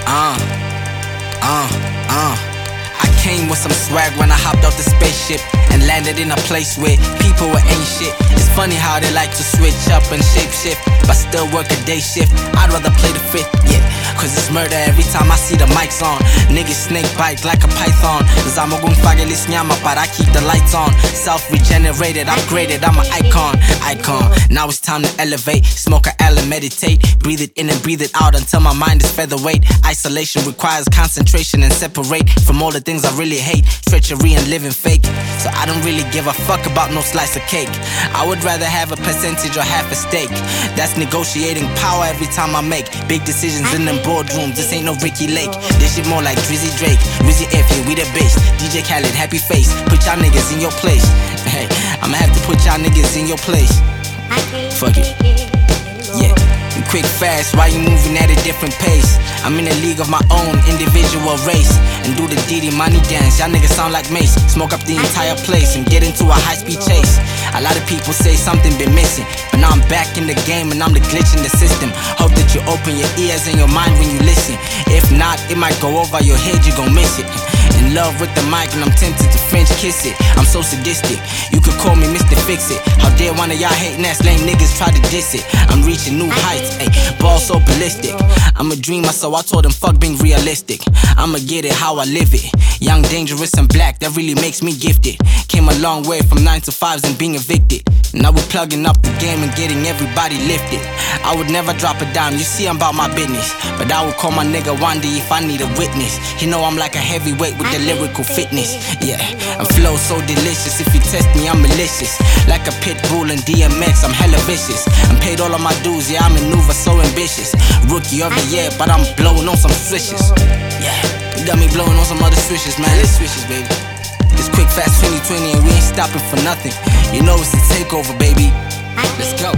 Uh, I came with some swag when I hopped off the spaceship and landed in a place where people ain't shit. It's funny how they like to switch up and shape shift, but still work a day shift. I'd rather play the fifth, yeah, cause it's murder every time I see the mics on. Niggas snake bite like a python. Zamagung fagelis nyama, but I keep the lights on. Self-regenerated, upgraded, I'm an icon. Now it's time to elevate. Smoke a L and meditate. Breathe it in and breathe it out until my mind is featherweight. Isolation requires concentration and separate from all the things I really hate. Treachery and living fake. So I don't really give a fuck about no slice of cake. I would rather have a percentage or half a stake. That's negotiating power every time I make big decisions in them boardrooms. This ain't no Ricky Lake. This shit more like Drizzy Drake. Rizzy F, yeah, we the bass. DJ Khaled, happy face. Put y'all niggas in your place. Hey, I'ma have to put y'all niggas in your place. Fuck it. Yeah. Quick, fast, why you moving at a different pace? I'm in a league of my own, individual race. And do the Diddy money dance, y'all niggas sound like Mace. Smoke up the entire place and get into a high-speed chase. A lot of people say something been missing, but now I'm back in the game and I'm the glitch in the system. Hope that you open your ears and your mind when you listen. If not, it might go over your head, you gon' miss it. In love with the mic and I'm tempted to French kiss it. I'm so sadistic, you could call me Mr. Fix It. How dare one of y'all hating ass lame niggas try to diss it. I'm reaching new heights, ayy, ball so ballistic. I'm a dreamer, so I told him fuck being realistic. I'ma get it how I live it. Young, dangerous and black, that really makes me gifted. Came a long way from 9 to 5s and being evicted. Now we're plugging up the game and getting everybody lifted. I would never drop a dime, you see I'm about my business. But I would call my nigga Wandy if I need a witness. He know I'm like a heavyweight with the lyrical fitness. Yeah, I flow so delicious, if you test me I'm malicious. Like a pit bull and DMX, I'm hella vicious. I'm paid all of my dues, yeah I maneuver so ambitious. Rookie of the year, but I'm blowing on some swishes. Yeah, you got me blowing on some other swishes, man, let's swishes, baby. It's quick, fast 2020 and we ain't stopping for nothing. You know it's the takeover, baby. Let's go.